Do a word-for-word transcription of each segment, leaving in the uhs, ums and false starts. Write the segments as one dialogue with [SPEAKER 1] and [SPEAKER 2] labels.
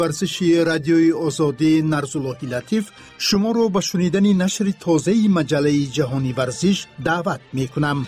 [SPEAKER 1] ورزشی رادیوی آزادی نرزاللهی لطیف شما رو به شنیدن نشر تازه مجله جهانی ورزش دعوت می کنم.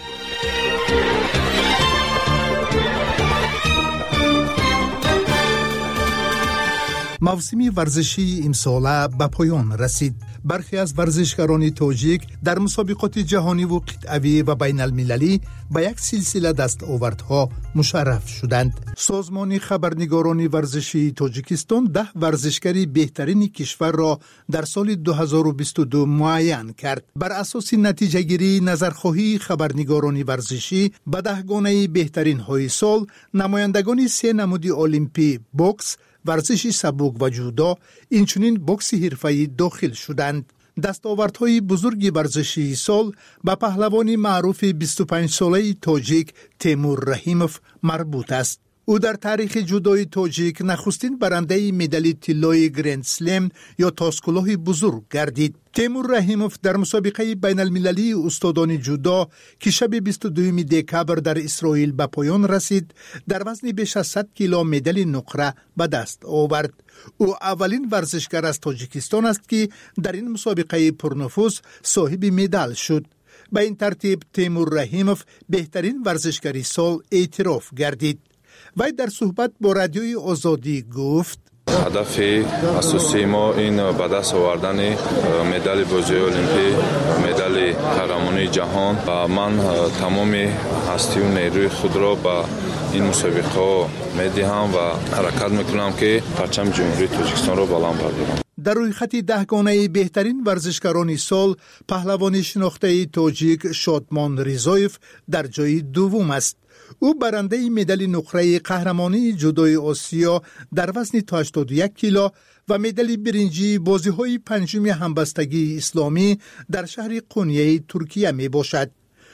[SPEAKER 1] موسم ورزشی امساله به پایان رسید. برخی از ورزشکاران تاجیک در مسابقات جهانی و قطعی و بین المللی به یک سلسله دستاوردها مشرف شدند. سازمان خبرنگاران ورزشی تاجیکستان ده ورزشکاری بهترین کشور را در سال دو هزار و بیست و دو معین کرد. بر اساس نتیجه گیری نظرخواهی خبرنگاران ورزشی به ده گانه بهترین های سال نمایندگان سه نمود المپی، بوکس، ورزش سبک و جودو، اینچنین بوکس حرفه‌ای داخل شدند. دستاوردهای بزرگ ورزشی سال به پهلوان معروف بیست و پنج ساله تاجیک تیمور رحیموف مربوط است. او در تاریخ جودوی تاجیک نخستین برنده مدال طلای گرند سلم یا تاسکلاه بزرگ گردید. تیمور رحیموف در مسابقه بین المللی استادان جودو که شب بیست و دوم دکبر در اسرائیل به پایان رسید، در وزن بیش از صد کیلو مدال نقره به دست آورد. او اولین ورزشکار از تاجیکستان است که در این مسابقه پرنفوذ صاحب مدال شد. به این ترتیب تیمور رحیموف بهترین ورزشکاری سال اعتراف گردید. وی در صحبت با رادیوی آزادی گفت:
[SPEAKER 2] هدف اساسی ما این به دست آوردن مدال بازی المپیک، مدال قهرمانی جهان و من تمام هستی و نیروی خود را به این مسابقه میدهم و حرکت میکنم که پرچم جمهوری تاجیکستان را بلند بردارم.
[SPEAKER 1] در روی خط دهگانه بهترین ورزشکاران سال پهلوان شناخته تاجیک شادمان رضایف در جای دوم است. او برنده مدال نقره قهرمانی جودوی آسیا در وزن تا هشتاد و یک کیلو و مدال برنجی بازی‌های پنجم همبستگی اسلامی در شهر قونیه ترکیه می باشد.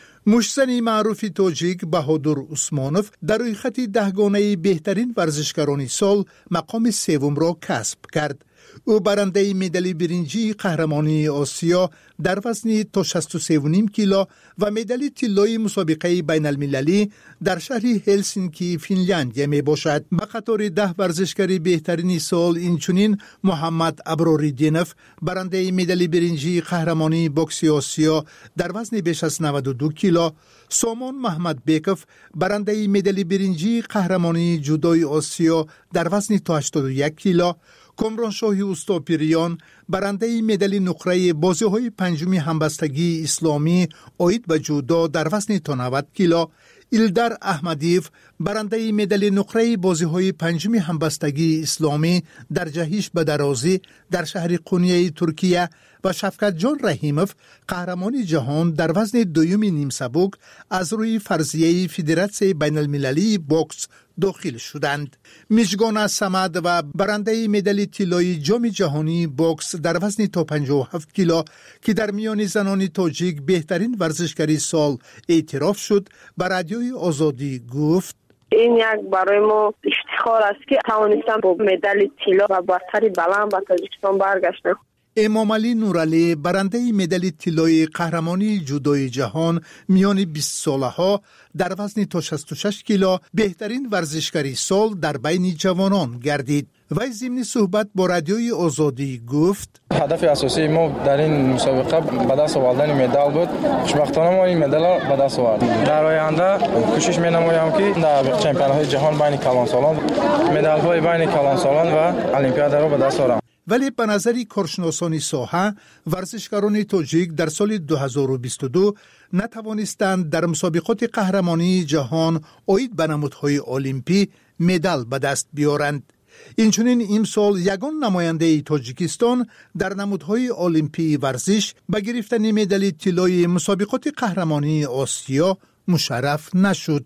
[SPEAKER 1] مشزن معروف تاجیک بهادر عثمانوف در روی خط دهگانه بهترین ورزشکاران سال مقام سوم را کسب کرد. او برنده مدال برنجی قهرمانی آسیا در وزن تا شصت و سه و نیم کیلو و مدال طلای مسابقه بین المللی در شهر هلسینکی فنلاندی می باشد. به قطار ده ورزشکار بهترین سال اینچنین محمد ابراریدینوف برنده مدال برنجی قهرمانی بوکس آسیا در وزن بیش از نود و دو کیلو، سامان محمد بیکوف برنده مدال برنجی قهرمانی جودوی آسیا در وزن تا هشتاد و یک کیلو، کامران شاهی اوستاپیریان برنده مدال نقره بازی‌های پنجم همبستگی اسلامی عاید به جودو در وزن تا نود کیلو، ایلدر احمدیف برنده مدال نقره بازی‌های پنجم همبستگی اسلامی در جهش به درازی در شهر قونیه ترکیه و شفقت جان رحیموف قهرمان جهان در وزن دوم نیم سبک از روی فرضیه فدراسیون بین المللی بوکس داخل شدند. میشگان سمد و برنده مدال طلای جام جهانی بوکس در وزن تا پنجاه و هفت کیلو که در میان زنان تاجیک بهترین ورزشکاری سال اعتراف شد، به رادیوی آزادی گفت:
[SPEAKER 3] این یک برای ما افتخار است که توانستم با مدال طلا و برتری بلند به تاجیکستان برگشتم.
[SPEAKER 1] امام علی نورعلی برنده مدال طلای قهرمانی جودوی جهان میان بیست ساله ها در وزن تا شصت و شش کیلو بهترین ورزشکاری سال در بین جوانان گردید. وی ضمن صحبت با رادیوی آزادی گفت:
[SPEAKER 4] هدف اساسی ما در این مسابقه به دست آوردن مدال بود. خوشبختانه ما این مدال را به دست آوردیم. در آینده کوشش می‌نمایم که در چمپیون‌های جهان بین کلانسالان مدال‌های بین کلانسالان و المپیاد را به دست آورم.
[SPEAKER 1] ولی به نظر کارشناسان ساحه ورزشکاران تاجیک در سال دو هزار و بیست و دو نتوانستند در مسابقات قهرمانی جهان عاید به نمودهای المپی مدال به دست بیارند. اینچنین امسال یگان نماینده تاجیکستان در نمودهای المپی ورزش به گرفتن مدال طلای مسابقات قهرمانی آسیا مشرف نشد.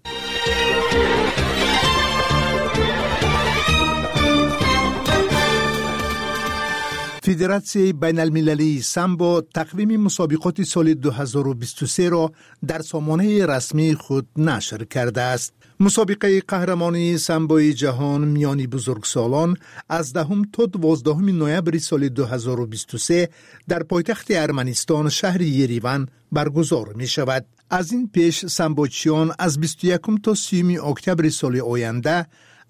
[SPEAKER 1] فدراسیون بین المللی سامبو تقویم مسابقات سال دو هزار و بیست و سه را در سامانه رسمی خود نشر کرده است. مسابقه قهرمانی سامبوی جهان میان بزرگسالان از دهم تا دوازدهم نوامبر سال دو هزار و بیست و سه در پایتخت ارمنستان شهر یریون برگزار می شود. از این پیش سامبوچیان از بیست و یکم تا سیوم اکتبر سال آینده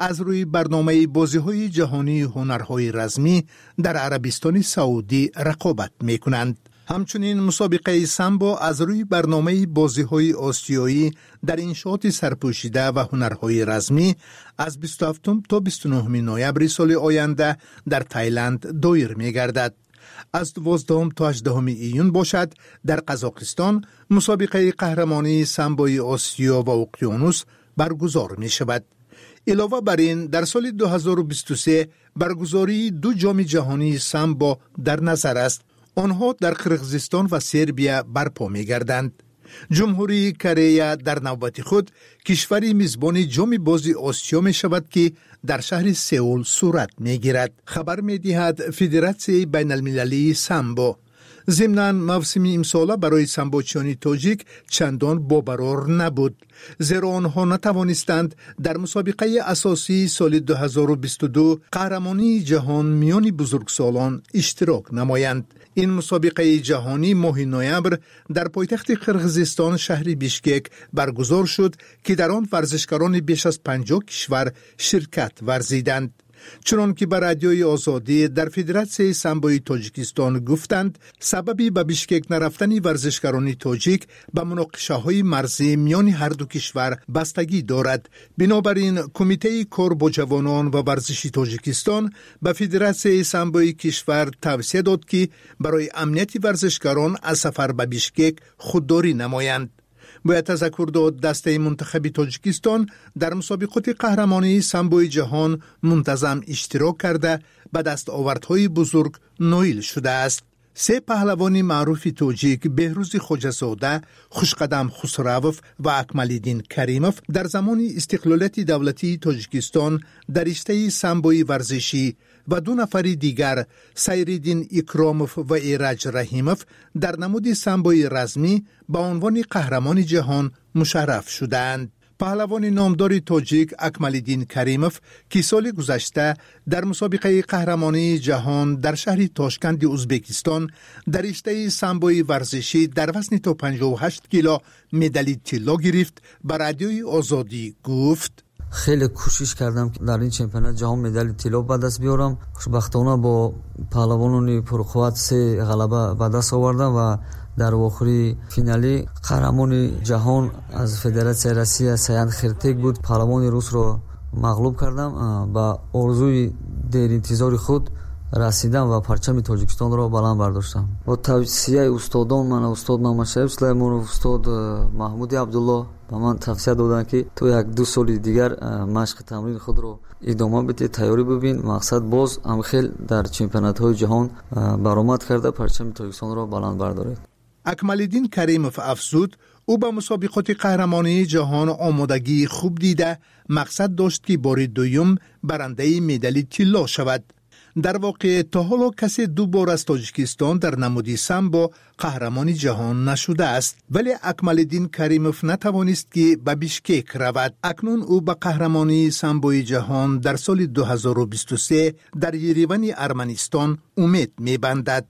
[SPEAKER 1] از روی برنامه بازی‌های جهانی هنرهای رزمی در عربستان سعودی رقابت می‌کنند. همچنین مسابقه سامبو از روی برنامه بازی‌های آسیایی در انشاءات سرپوشیده و هنرهای رزمی از بیست و هفتم تا بیست و نهم نوامبر سال آینده در تایلند دایر می‌گردد. از دوازدهم تا هجدهم ایون باشد در قزاقستان مسابقه قهرمانی سامبوی آسیا و اقیانوس برگزار می شود. علاوه بر این در سال دو هزار و بیست و سه برگزاری دو جام جهانی سامبو در نظر است. آنها در قرقیزستان و سربیا برپا می گردند. جمهوری کره در نوبت خود کشوری میزبان جام بازی آسیا می شود که در شهر سئول صورت می گیرد. خبر می دهد فدراسیون بین المللی سامبو. ضمناً موسم امسال برای سامبوچیان تاجیک چندان باورور نبود، زیرا آنها نتوانستند در مسابقه اساسی سال دو هزار و بیست و دو قهرمانی جهان میان بزرگسالان اشتراک نمایند. این مسابقه جهانی ماه نوامبر در پایتخت قرقیزستان شهر بیشکک برگزار شد که در آن ورزشکاران بیش از پنجاه کشور شرکت ورزیدند. چنان که به رادیوی آزادی در فدراسیون سامبوی تاجیکستان گفتند، سببی به بیشکک نرفتن ورزشکاران تاجیک به مناقشه های مرزی میان هر دو کشور بستگی دارد. بنابراین کمیته کار با جوانان و ورزشی تاجیکستان به فدراسیون سامبوی کشور توصیه داد که برای امنیت ورزشکاران از سفر به بیشکک خودداری نمایند. باید تذکر داد دسته منتخب تاجیکستان در مسابقات قهرمانی سامبوی جهان منتظم اشتراک کرده به دستاوردهای بزرگ نائل شده است. سه پهلوان معروف تاجیک بهروز خوجه‌زاده، خوشقدم خسروف و اکمالدین کریموف در زمان استقلالیت دولتی تاجیکستان در رشته سامبوی ورزشی و دو نفر دیگر سیریدین اکراموف و ایرج رحیموف در نمود سامبوی رزمی با عنوان قهرمان جهان مشرف شدند. پهلوان نامدار تاجیک اکمالدین کریموف که سال گذشته در مسابقه قهرمانی جهان در شهر تاشکند ازبکستان در رشته سامبوی ورزشی در وزن تا پنجاه و هشت کیلو مدال طلا گرفت، به رادیوی آزادی گفت:
[SPEAKER 5] خیلی کوشش کردم که در این چمپیونات جهان مدال طلا به دست بیارم. خوشبختانه با پهلوانان پرقوت سه غلبه به دست آوردم و در آخری فینالی قهرمان جهان از فدراسیون روسیه سیان خرتک بود. پهلوان روس را مغلوب کردم. با آرزوی دیر انتظار خود رسیدم و پرچم تاجیکستان را بلند برداشتم. با توصیه استادان من، استاد محمد سلیمانov، استاد محمود عبدالله به من توصیه دادند که تو یک دو سال دیگر مشق تمرین خود را ادامه بده، تیاری ببین. مقصد باز هم خیلی در چمپیونات های جهان برآمد کرده پرچم تاجیکستان را بلند بردارد.
[SPEAKER 1] اکمالدین کریموف افزود او به مسابقات قهرمانی جهان آمادگی خوب دیده مقصد داشت که بار دوم برنده مدال طلا شود. در واقع تا حالا کسی دو بار از تاجیکستان در نمود سامبو قهرمان جهان نشده است، ولی اکمالدین کریموف نتوانست که به بیشکک رود. اکنون او به قهرمانی سامبوی جهان در سال دو هزار و بیست و سه در یریون ارمنستان امید می‌بندد.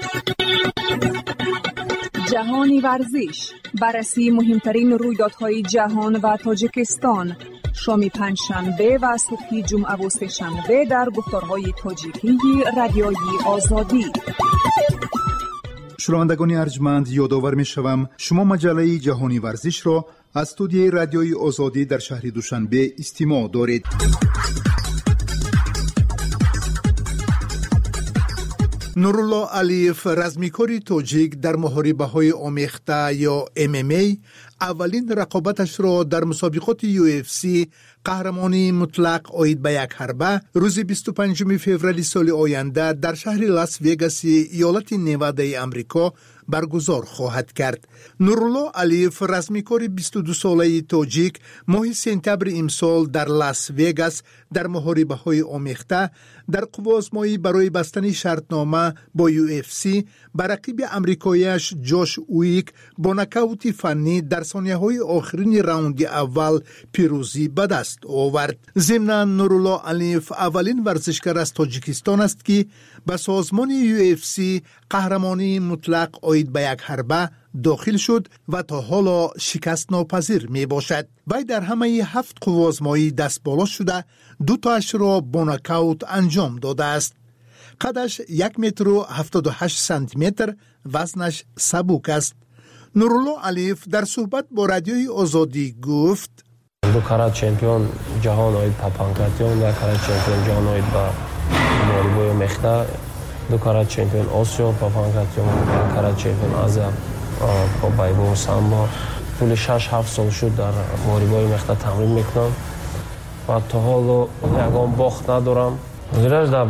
[SPEAKER 6] جهانی ورزش، بررسی مهمترین رویدادهای جهان و تاجیکستان، شام پنجشنبه و صبح جمعه و سه‌شنبه در گفتارهای تاجیکی رادیوی آزادی.
[SPEAKER 1] شنوندگان ارجمند، یادآور می‌شوم شما مجله جهانی ورزش را از استودیوی رادیوی آزادی در شهر دوشنبه استماع دارید. نورالله علیف، رزمیکاری تاجیک در محاربه‌های آمیخته یا ام ام ای، اولین رقابتش را در مسابقات یو اف سی قهرمانی مطلق آید به یک حربه روز بیست و پنجم فوریه سال آینده در شهر لاس وگاس ایالت نوادا آمریکا برگزار خواهد کرد. نورالله علیف، رزمیکار بیست و دو ساله تاجیک، ماه سپتامبر امسال در لاس وگاس در محاربه‌های آمیخته در قوازمایی برای بستن شرطنامه با یو اف سی بر رقیب آمریکاییش جوش ویک با نکاوت فنی در ثانیه‌های آخرین راوند اول پیروزی به دست آورد. ضمناً نورالله علیف اولین ورزشکار از تاجیکستان است که به سازمان یو اف سی قهرمانی مطلق آید به یک حربه داخل شد و تا حالا شکست ناپذیر می باشد. وی در همه هفت قوازمایی دست بالا شده دو تاش را با ناکاوت انجام داده است. قدش یک متر و هفتاد و هشت سانتی متر، وزنش سبک است. نورالله علیف در صحبت با رادیوی آزادی گفت:
[SPEAKER 7] دو کرات چمپیون جهان اوید با پانکراتیون، دو کرات چمپیون جهان اوید با والیبال مخته، دو کرات چمپیون آسیا با پانکراتیون، دو کرات چمپیون آسیا با بایبو سامبا. طول شش هفت سال شد در والیبال مخته تمرین میکنم و تا حالا یگان باخت ندارم. زیراش در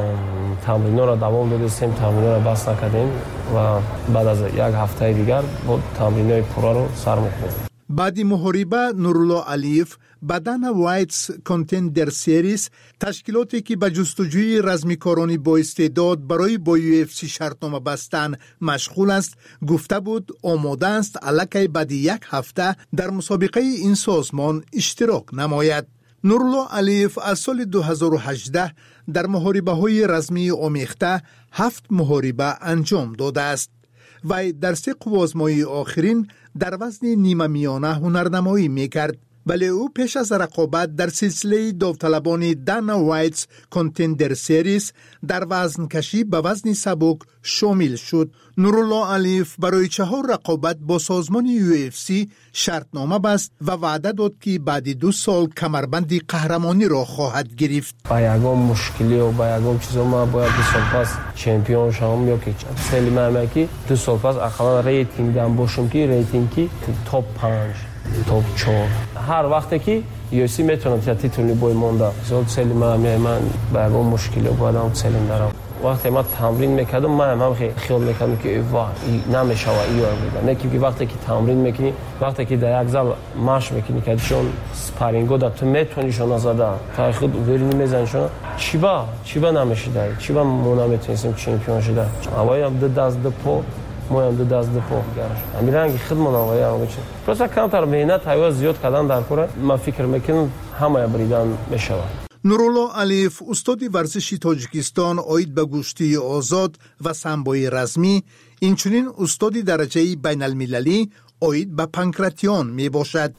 [SPEAKER 7] تمرین را دوام دادیم، تمرین را بس نکردیم و بعد از یک هفته دیگر با تمرین پورا رو سر میکنیم.
[SPEAKER 1] بعد محاربه نورالله علیف به دانا وایتس کانتندر سریز، تشکیلاتی که به جستجوی رزمیکارانی با استعداد برای با یو اف سی شرطنامه بستن مشغول است، گفته بود آماده است الکی بعد یک هفته در مسابقه این سازمان اشتراک نماید. نورالله علیف از سال دو هزار و هجده در محاربه های رزمی آمیخته هفت محاربه انجام داده است و در سه قوازمایی آخرین در وزن نیمه میانه هنرنمایی میکرد. ولی او پیش از رقابت در سلسله داوطلبان دانا وایتس کانتندر سریز در وزن کشی به وزن سبک شامل شد. نورالله علیف برای چهار رقابت با سازمان یو اف سی شرطنامه بست و وعده داد که بعد دو سال کمربند قهرمانی را خواهد گرفت.
[SPEAKER 7] با یگان مشکلی و با یگان چیزا ما باید دو سال پس چمپیون شوم یا که سلی مملکی دو سال پس اقلا ریتینگ دام باشم که ریتینگی توپ پنج توپ چهار هر وقتی که یو اف سی میتونم تا تیتولی بای مونده زود سلی من من با یگان مشکلی و بادم سلیم دارم. وقتی ما تمرین میکردم من هم خیال میکردم که واه نمیشه و ایو میگم نه که وقتی که تمرین میکنی وقتی که در یک زال ماش میکنی که چون سپارینگو دا تو میتونی شون زده تا خود ورینی میزنی شون چیبا چیبا نمیشه دای چیبا مو نمیتونیم چمپیون شده اوای هم دو دست دو پو مویم دو دست دو پو گرش امیرانگی خدمت اوای هم چه پس کانتر مهنت های زیاد کردن در کار ما فکر میکنم همه بریدن میشه.
[SPEAKER 1] نورالله علیف استاد ورزشی تاجیکستان آید به گشتی آزاد و سامبوی رزمی، اینچنین استاد درجه بین المللی آید به پانکراتیون می باشد.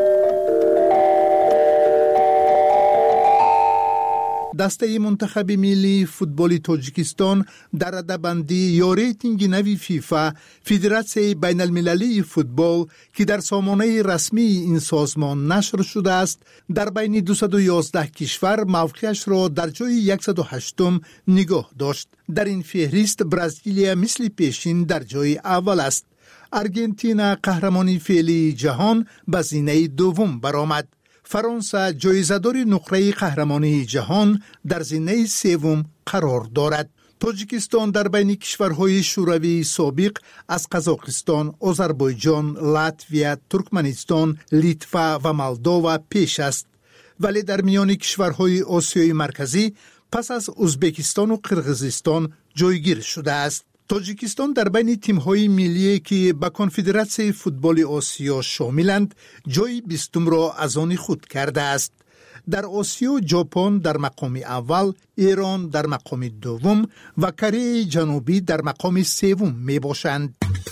[SPEAKER 1] دسته منتخب ملی فوتبال تاجیکستان در رده‌بندی یا ریتینگ نوی فیفا فدراسیون بین المللی فوتبال که در سامانه رسمی این سازمان نشر شده است در بین دویست و یازده کشور موقعش را در جای صد و هشت نگاه داشت. در این فهرست برزیلیا مثل پیشین در جای اول است. آرژانتین قهرمانی فعلی جهان به زینه دوم برآمد. فرانسه جایزه‌دار نقره قهرمانی جهان در زینه سوم قرار دارد. تاجیکستان در بین کشورهای شوروی سابق از قزاقستان، آذربایجان، لاتویا، ترکمنستان، لیتوا و مولداوا پیش است. ولی در میان کشورهای آسیای مرکزی پس از ازبکستان و قرقیزستان جایگیر شده است. تاجیکستان در بین تیم‌های ملی که به کنفدراسیون فوتبال آسیا شاملند جای بیستم را از آن خود کرده است. در آسیا ژاپن در مقام اول، ایران در مقام دوم و کره جنوبی در مقام سوم می باشند.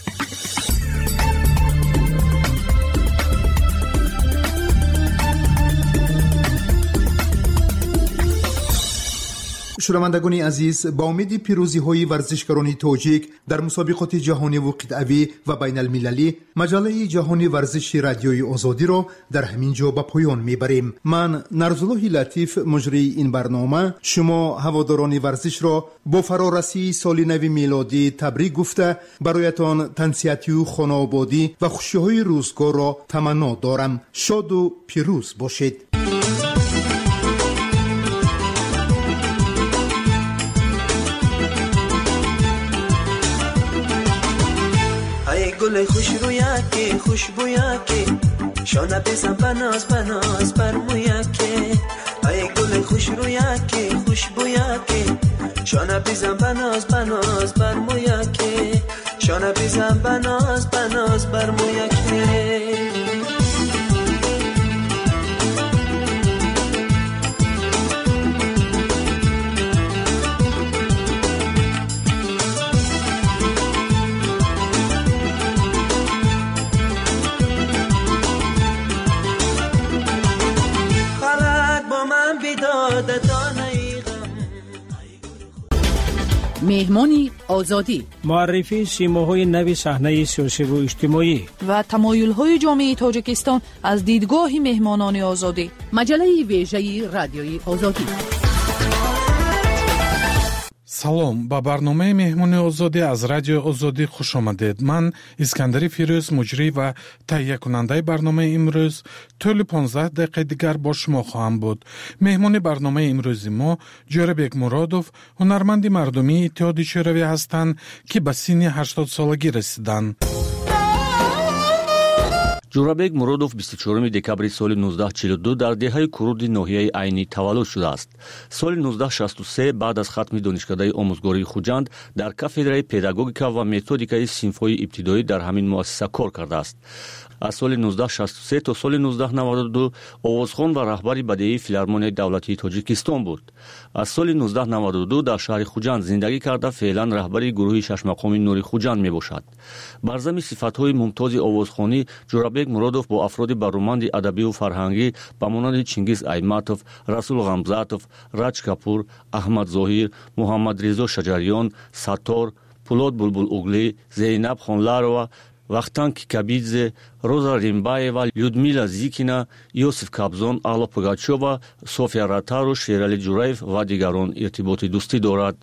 [SPEAKER 1] شنوندگان عزیز، با امید پیروزی های ورزشکاران تاجیک در مسابقات جهانی و قطعی و بین المللی، مجله جهانی ورزشی رادیوی آزادی را در همین جا به پایان میبریم. من نرزالله لطیف مجری این برنامه شما هواداران ورزش را با فرارسی سال نو میلادی تبریک گفته برایتان تنصیحاتی و خانوادگی و خوشی‌های روزگار را تمنا دارم. شاد و پیروز باشید.
[SPEAKER 8] گل خوش رویاکی خوشبویاکی شانه بزن بناز بناز برمویاکی ای گل خوش رویاکی خوشبویاکی شانه بزن بناز بناز برمویاکی شانه بزن بناز بناز برمویاکی
[SPEAKER 9] مهمانی آزادی،
[SPEAKER 10] معرفی سیماهای نوی صحنه سیاسی و اجتماعی
[SPEAKER 9] و تمایل‌های جامعه تاجیکستان از دیدگاه مهمانان آزادی. مجله ویژه رادیوی آزادی.
[SPEAKER 11] салом ба барномаи меҳмони озодӣ аз радиои озодӣ хуш омадед. ман искандари фирӯз муҷрӣ ва таҳиякунандаи барномаи имрӯз тӯли понздаҳ дақиқаи дигар бо шумо хоҳам буд. меҳмони барномаи имрӯзи мо ҷӯрабек муродов, ҳунарманди мардумии иттиҳоди шӯравӣ ҳастанд, ки ба синни ҳаштод солагӣ расиданд.
[SPEAKER 12] ҷӯрабек муродов бисту чорум декабри соли нуздаҳ чилу ду дар деҳаи куруди ноҳияи Айнӣ таваллуд шудааст. соли нуздаҳ шасту се баъд аз хатми донишкадаи омӯзгории Хуҷанд дар кафедраи педагогика ва методикаи синфҳои ибтидоӣ дар ҳамин муассиса кор кардааст. аз соли нуздаҳ шасту се то соли нуздаҳ наваду ду овозхон ва раҳбари бадеии филармонияи давлатии Тоҷикистон буд. аз соли нуздаҳ наваду ду дар шаҳри Хуҷанд зиндагӣ карда феълан раҳбари гурӯҳи шашмақоми Нури Хуҷанд мебошад. бар замми сифатҳои мумтози овозхонӣ ҷӯрабек муродов бо афроди баруманди адабию фарҳангӣ ба монанди Чингиз Айматов, Расул Ғамзатов, Раҷ Капур, Аҳмад Зоҳир, Муҳаммадрезо Шаҷарён, Саттор, Пулод Булбулоглӣ, Зейнаб Хонларова, Вахтан Кикабидзе, Роза Римбаева, Людмила Зикина, Йосиф Кабзон, Алла Пугачёва, София Ратару, Шерали Ҷураев ва дигарон иртиботи дӯстӣ дорад.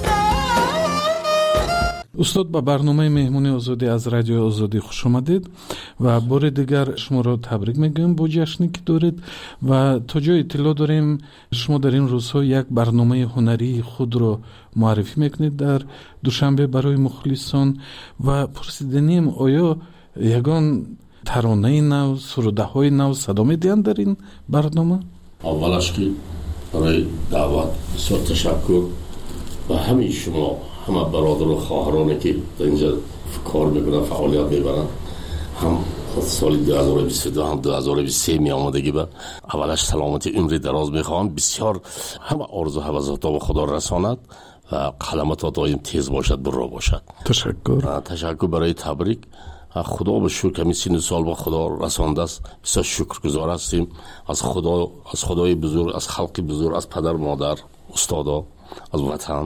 [SPEAKER 11] устод, ба барномаи меҳмони озодӣ аз радиои озодӣ хуш омадед ва бори дигар шуморо табрик мегӯем бо ҷашне ки доред ва то ҷо иттилоъ дорем шумо дар ин рӯзҳо як барномаи ҳунарии худро муаррифӣ мекунед дар душанбе барои мухлисон ва пурсиданем оё ягон таронаи нав, сурудаҳои нав садо медиҳанд дар ин барнома?
[SPEAKER 13] аввалаш ки барои даъват бисёр ташаккур ва ҳамаи шумо ҳама бародару хоҳароне ки инҷа кор мекунанд, фаъолият мебаранд, ҳам соли ду ҳазору бисту ду ҳам ду ҳазору бисту се меомадагӣ ба аввалаш саломати умри дароз мехоҳам. бисёр ҳама орзу ҳавасотро ба худо расонад ва қаламато доим тез бошад, бурро бошад.
[SPEAKER 11] ташаккур.
[SPEAKER 13] ташаккур барои табрик. худо ба шукр ҳамин синну сол ба худо расондааст. бисёр шукргузор ҳастем аз худо, аз худои бузург, аз халқи бузург, аз падар модар, устодо, аз ватан.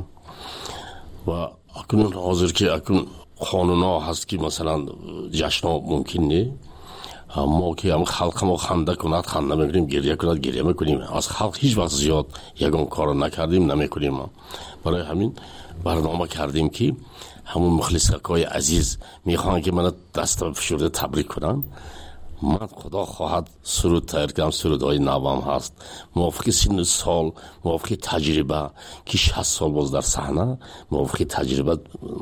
[SPEAKER 13] ва акнун ҳозир ки акнун қонунҳо ҳаст ки масалан ҷашнҳо мумкин не, мо ки ҳам халқа мо ханда кунад ханда мекунем, гирья кунад гирья мекунем. аз халқ ҳеҷ вақт зиёд ягон корро накардем, намекунем. барои ҳамин барнома кардем ки ҳамун мухлисакҳои азиз мехоҳанд ки мана даста фишурда табрик кунанд. ман худо хоҳад суруд тайёр кардам, сурудҳои навам ҳаст мувофиқи синну сол, мувофиқи таҷриба ки шаст сол боз дар саҳна, мувофиқи таҷриба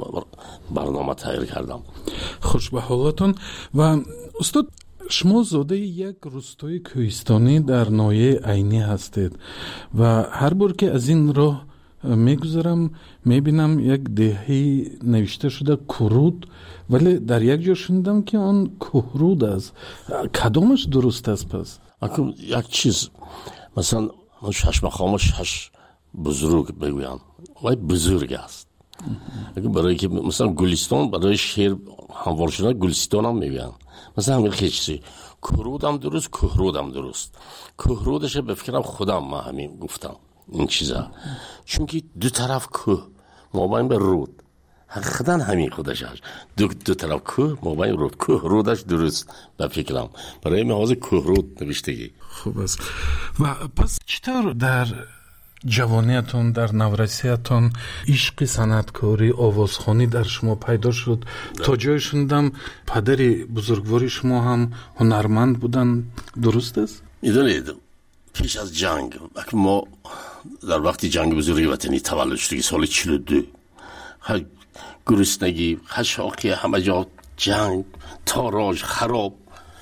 [SPEAKER 13] барнома тайёр кардам.
[SPEAKER 11] хуш ба ҳолатон. ва устод, шумо зодаи як рӯстои кӯҳистонӣ дар ноҳияи Айнӣ ҳастед ва ҳар бор ки аз ин роҳ мегузарам мебинам як деҳаи навишта шуда Куруд, вале дар як ҷо шунидам ки он Кӯҳруд аст. кадомаш дуруст аст пас?
[SPEAKER 13] акум як чиз масалан шашмақома шаш бузург мегӯянд, вай бузург аст. барое ки масалан Гулистон барои шеър ҳамвор шуда Гулистонам мегӯянд. масалан ҳамин хел чизе Кӯрудам дуруст, Кӯҳрудам дуруст. Кӯҳрудаша ба фикрам худам ма ҳамин гуфтам این چیزا، چون که دو طرف کوه مابین به رود حقیقتا همین خودش هست. دو, دو طرف کوه مابین رود، کوه رودش درست به فکرم برای محاضر کوه رود نوشتگی.
[SPEAKER 11] خوب است. و پس چطور در جوانیتون، در نورسیتون عشق صنعتکاری، آوازخوانی در شما پیدا شد؟ تا جای شنیدم پدری بزرگواری شما هم هنرمند بودن، درست است؟
[SPEAKER 13] میدونید پیش از جنگ ما در وقتی جنگ بزرگی وطنی تولد شدیم سال چهل و دو، گرسنگی، خشاکی، همه جا جنگ، تاراج، خراب.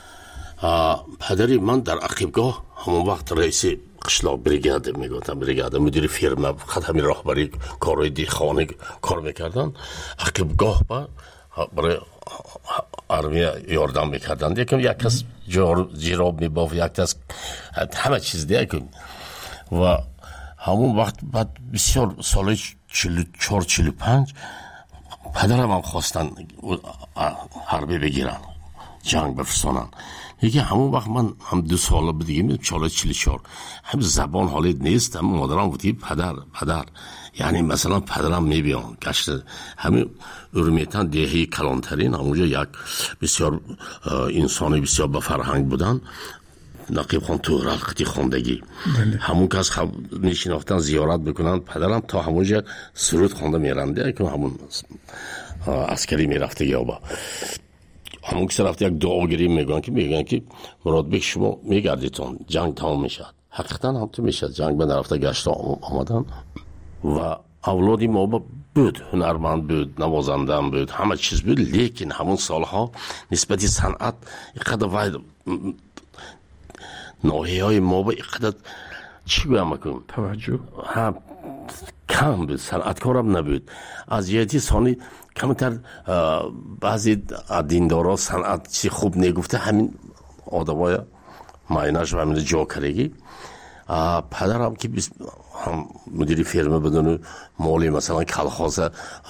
[SPEAKER 13] پدری من در عقیبگاه همون وقت رئیس قشلاق بریگاده میگفتن، بریگاده مدیر فرما، خط همین راهبری کارهای دیخانه کار میکردن. عقیبگاه با برای آرمیا یاردم میکردن. یکم یک کس جراب میبافت، یک کس همه چیز دیگه. و همون وقت بعد بسیار سال چهل و چهار چهل و پنج پدرم هم خواستن حربی بگیرن، جنگ بفرستانن. یکی همون وقت من هم دو سال بودیم چاله چلی چار هم زبان حالید نیست هم مادرم بودی پدر پدر یعنی مثلا پدرم میبیان گشت همین ارمیتن دهی کلانترین همونجا یک بسیار انسانی بسیار با فرهنگ بودن نقیب خان تو رلقتی خوندگی همون کس خب میشناختن زیارت بکنن پدرم تا همونجا سرود خونده میرنده که همون عسکری میرفته یا با همون کسی رفته یک دعاگیری میگن که میگن که مراد بک شما میگردیتون جنگ تمام میشد حقیقتا هم تو میشد جنگ به نرفته گشت آمدن و اولادی ما بود هنرمند بود نوازنده هم بود همه چیز بود لیکن همون سالها نسبتی صنعت اینقدر وید ناحیه های ما با اینقدر چی گویم بکنم
[SPEAKER 11] توجه
[SPEAKER 13] هم کم بود صنعتکارم نبود از جهتی ثانی کمتر بعضی دیندارا صنعت چی خوب نگفته همین آدمای مایناش و همین جا کرگی پدرم که هم مدیری فرمه بدون مالی مثلا کلخاز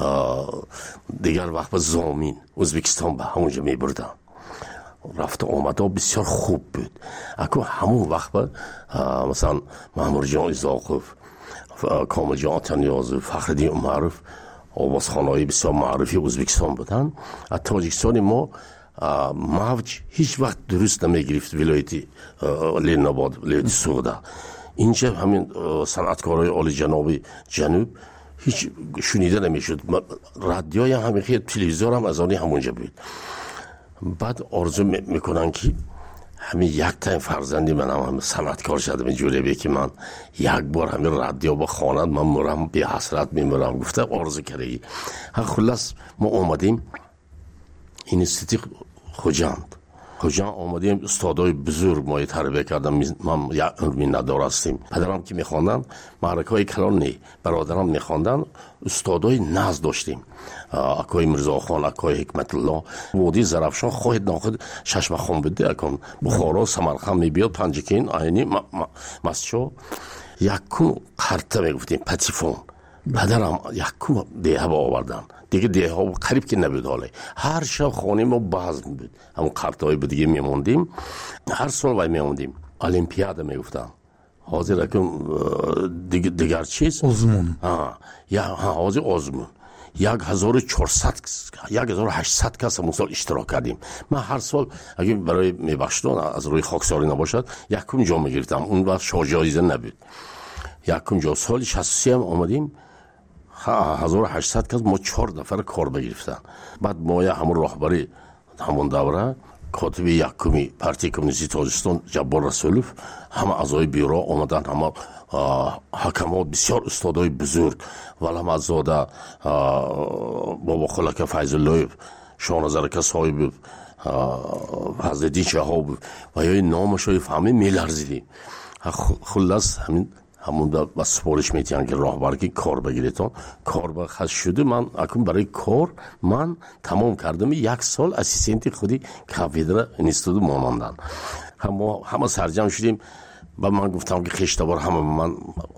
[SPEAKER 13] دیگر وقت به زامین ازبکستان به همونجا می بردن رفت آمده بسیار خوب بود اکو همون وقت به مثلا محمود جان ازاقف کامل جان آتانیازو فخردین معروف آواز خانه‌های بسیار معروفی ازبکستان بودن از تاجیکستان ما موج هیچ وقت درست نمیگرفت ولایتی لیناباد ولایتی سوغده اینجا همین صنعتکارای عالی جنابی جنوب هیچ شنیده نمیشد رادیوی همین خیلی تلویزیون هم از آنی همونجا بود بعد آرزو میکنن که همین یک تا فرزندی من هم, هم صنعتکار شدم اینجوری به که من یک بار همین رادیو با خواند من مرم بی حسرت میمرم گفته آرزو کردی خلاص ما اومدیم اینستیتی خوجند خوجند آمدیم استادای بزرگ ما تربیت کردم من یک علمی ندار هستیم پدرم که میخواندن معرکه های کلان نی برادرم میخواندن استادای ناز داشتیم اکای مرزا خان اکای حکمت الله وادی زرافشان خواهد ناخد شش مخان بده اکن بخارا سمرقند میبیاد پنجکین عینی مسجو یکم قرطه میگفتیم پتیفون پدرم یکم دیه با آوردن دیگه دیه ها قریب که نبود حاله هر شب خانه ما بازم بود همون قرطه های دیگه میموندیم هر سال وای میموندیم المپیاد میگفتن حاضر اکم دیگر, دیگر چیز
[SPEAKER 11] آزمون
[SPEAKER 13] یا حاضر آزمون یک هزار و چهارصد یک هزار و هشتصد کس همون سال اشتراک کردیم من هر سال اگه برای میبخشتون از روی خاکساری نباشد یکم جا میگرفتم اون وقت شاجایزه نبود یکم جا سال شصت و سه هم آمدیم هزار و هشتصد کس ما چهار نفر کار بگرفتن بعد ما یا همون راهبری همون دوره کاتب یکمی پارتی کمونیستی تاجیکستان جبار رسولوف همه اعضای بیرو آمدن همه حکمات بسیار استادای بزرگ ولهم ازاده بابا خلک فیض الله شاهنظر صاحب حضرت شهاب و یا نامش های فهمی میلرزیدیم خلاص همین همون با سپارش میتین که راهبر که کار بگیریتون کار با خاص شده من اکنون برای کار من تمام کردم یک سال اسیستنتی خودی کافیدرا اینستیتوت مانندن همه همه سرجم شدیم و من گفتم که خشته بار همه من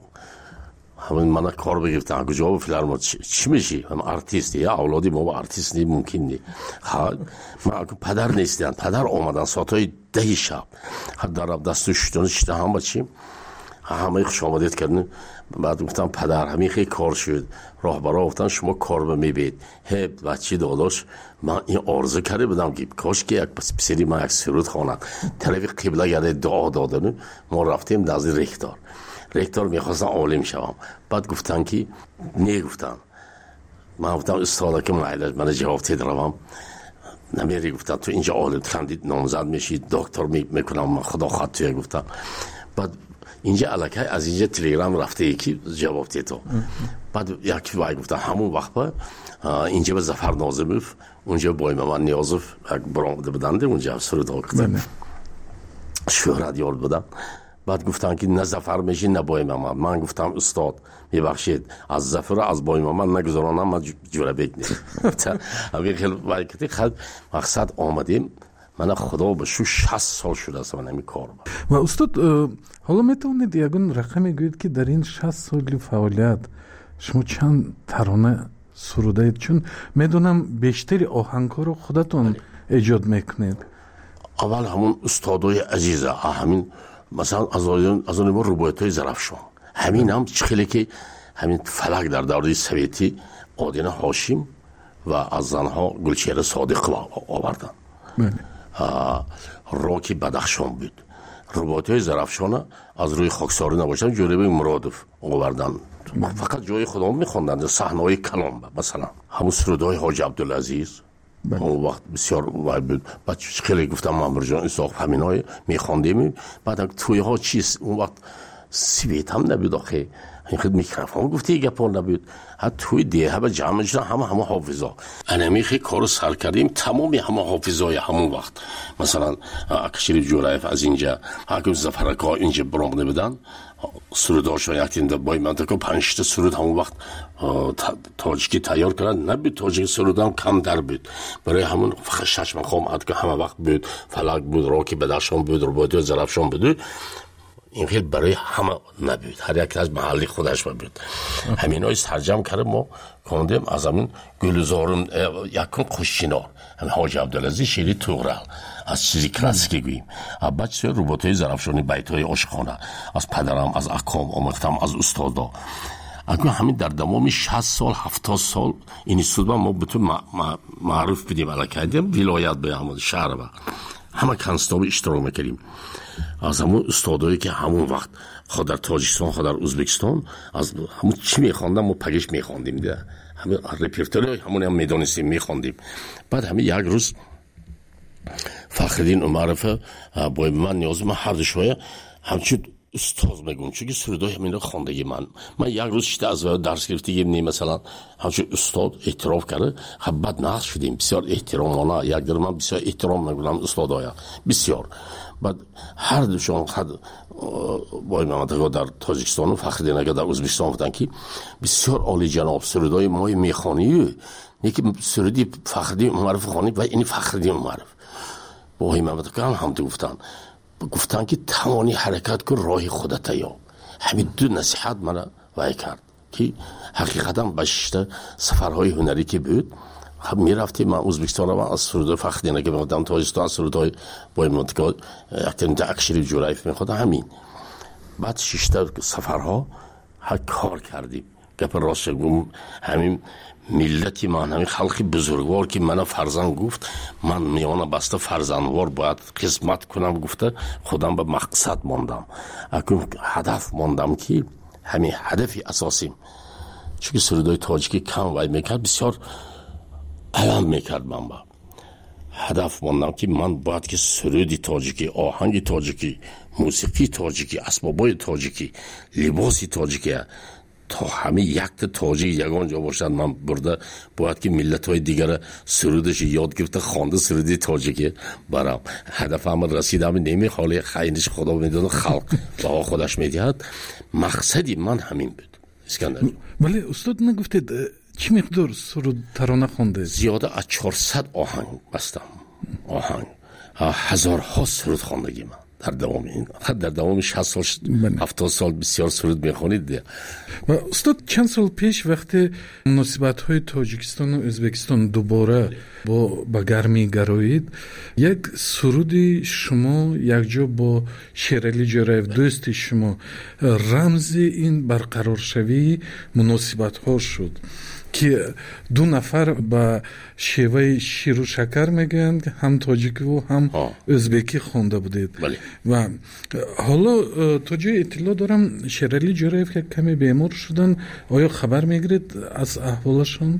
[SPEAKER 13] همین من کار بگیرتن کجا فیلم چی میشی هم آرتیستی یا اولادی ما آرتیست نی ممکن نی ها من پدر نیستم پدر اومدن ساعتای ده شب حد در دستش شدن شده هم بچیم همه خوش آمدید کردن بعد گفتم پدر همین خیلی کار شد راهبرا گفتن شما کار به میبید هب بچی داداش من این آرزو کرده بودم که کاش که یک پسری من یک سرود خواند طرف قبله گرده دعا دادن ما رفتیم نزد رکتور رکتور میخواستن عالم شوم بعد گفتن که نگفتن من گفتم استاد که من من جواب تدرم نمیری گفتن تو اینجا عالم خندید نامزد میشی دکتر میکنم خدا خواهد توی گفتم بعد اینجا علاقه از اینجا تلگرام رفته یکی جواب دیتو بعد یکی وای گفتن همون وقت با اینجا به ظفر ناظموف اونجا با من نیازف برآمده بدنده اونجا سرود آورد شهرت یار بودم بعد گفتن که نه ظفر میشی نه بای من من گفتم استاد میبخشید از ظفر از بای من نگذارانم من جوره بگنیم همین خیلی وای کتی خیلی مقصد آمدیم من خدا به شو شصت سال شده است من همین کار
[SPEAKER 11] و استاد حالا میتونید یگون رقمی گوید که در این شصت سالی فعالیت شما چند ترانه سروده اید چون میدونم بیشتری آهنگا رو خودتون ایجاد میکنید
[SPEAKER 13] اول همون استادای عزیزه، همین مثلا از اون از اون روبوتای ظرفشان، همین هم خیلی که همین فلک در دوره سویتی آدینه هاشم و از زنها گلچهره صادق آوردن. راکی بدخشان بود. روبوتای ظرفشان از روی خاکساری نباشن، جلوی مرادف آوردن. فقط جای خودمون میخوندن، صحنه‌های کلام مثلا همون سرودهای حاج عبدالعزیز اون وقت بسیار بود. بعد خیلی گفتم مامور جان اساق همینای میخوندیم. بعد توی ها چیز اون وقت سویت هم نبود، آخه این خود میکروفون گفتی گپا نبود. حتی توی دیه به جمع شدن همه همه حافظا انمی خیلی کارو سر کردیم، تمامی همه حافظای همون وقت مثلا اکشریف جورایف از اینجا حکم زفرکا اینجا برام نبودن سروداشون یکتین در بای منطقه پنجت سرود همون وقت تاجیکی تیار کردن. نبود تاجیک سرود هم کم در بود، برای همون خشش مخوام عد که همه وقت بود، فلک بود، راکی بدخشان بود، رباطی و ظرفشان بود. این خیلی برای همه نبود، هر یک از محلی خودش بود. همین های سرجم کرده ما کندیم از همین گلزارم یکم خوششینار همین حاج عبدالعزیز شیری توغرل از چیزی کلاسیکی گوییم. بعد سوی روبوتای ظرفشانی بیتهای عاشقانه از پدرم، از اقام آموختم، از استادا. اگه همین در دمام شصت سال هفتاد سال این استودیو ما بتون معروف بدیم علاکردیم ولایت به همون شهر و همه کنستاب اشتراک میکردیم. از همون استادایی که همون وقت خود در تاجیکستان خود در ازبکستان از همون چی میخواندم ما پگش میخواندیم دیگه، همین رپرتوری همون هم میدونستیم میخواندیم. بعد همین یک روز فخرالدین عمرف با من نیاز من هر دوشویه همچون استاد میگم چون که سرودای همین خواندگی من من یک روز شده از درس گرفتیم نیم مثلا همچون استاد اعتراف کرده. خب بعد نقص شدیم بسیار احترامانه، یک در من بسیار احترام میگم استادایا بسیار. بعد هر دوشان خد با منطقه در تاجیکستان و فخرالدین اگر در ازبکستان بودن که بسیار عالی جناب سرودای مای میخوانی، یکی سرودی فخرالدین عمرف خوانی و این فخرالدین عمرف با این منطقه هم هم تو گفتن گفتن که توانی حرکت کن راه خودت یا همین دو نصیحت من وای کرد که حقیقتا بشته سفرهای هنری که بود خب میرفتیم من ازبکستان رو از سرود فخرالدین که می‌خواستم تاجیکستان سرودهای با این منطقه اکتر اکشریف جورایف می‌خواستم همین. بعد ششتا سفرها ها کار کردیم گپ راست گم همین ملتی من همین خلقی بزرگوار که من فرزند گفت من میانه بسته فرزندوار باید قسمت کنم گفته خودم به مقصد ماندم. اکنون هدف ماندم که همین هدفی اساسیم چون که سرودای تاجیکی کم وای میکرد بسیار علم میکرد من با هدف ماندم که من باید که سرودی تاجیکی، آهنگ تاجیکی، موسیقی تاجیکی، اسبابای تاجیکی، لباسی تاجیکی تا همه یک تاجیک یگان جا باشد من برده باید که ملت های دیگر سرودش یاد گرفته خوانده سرودی تاجیکی برام هدف هم رسیدم نمی حالی خیلیش خدا میدونه خلق با خودش میدهد. مقصدی من همین بود اسکندر.
[SPEAKER 11] ولی استاد نگفتید چی مقدار سرود ترانه خونده؟
[SPEAKER 13] زیاده از چهارصد آهنگ بستم، آهنگ هزارها سرود خواندگی من در دوام این خد در دوام شصت سال هفتاد سال بسیار سرود میخونید.
[SPEAKER 11] و استاد چند سال پیش وقتی مناسبت های تاجیکستان و ازبکستان دوباره با با گرمی گرایید یک سرودی شما یک جا با شیرالی جورایف دوست شما رمز این برقرار شوی مناسبت ها شد که دو نفر با شیوه شیر و شکر میگن هم تاجیکی و هم ازبکی خونده بودید. بله. و حالا تا جای اطلاع دارم شیرالی جورایف که کمی بیمار شدن، آیا خبر میگیرید از احوالشون؟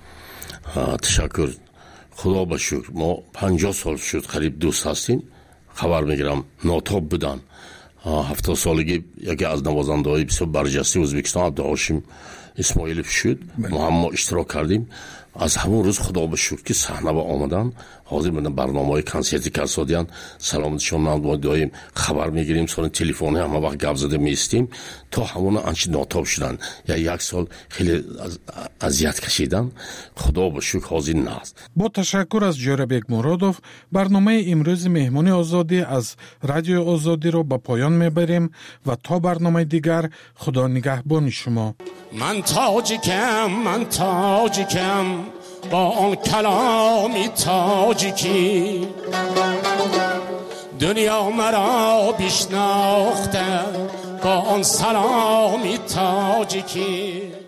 [SPEAKER 13] تشکر خدا با شکر ما پنجاه سال شد قریب دوست هستیم. خبر میگیرم ناتاب بودن هفتاد سالگی یکی از نوازنده های بسیار برجسته ازبکستان عبدالهاشم اسماعیلوف شد. ما هم ما اشتراک کردیم. از همون روز خدا به شکر که صحنه با آمدن حاضر بودن برنامه‌های کنسرتی کسادیان سلامتشون ما دایم خبر میگیریم سر تلفن هم وقت گپ زده میستیم تا همون انچ ناتاب شدن یا یک سال خیلی اذیت کشیدن. خدا به شکر حاضر نست.
[SPEAKER 11] با تشکر از جوربک مرادوف برنامه امروز مهمانی آزادی از رادیو آزادی رو به پایان میبریم و تا برنامه دیگر خدا نگهبان شما.
[SPEAKER 14] من تاجیکم من تاجیکم با آن کلامی تاجیکی دنیا مرا بشناخته با آن سلامی تاجیکی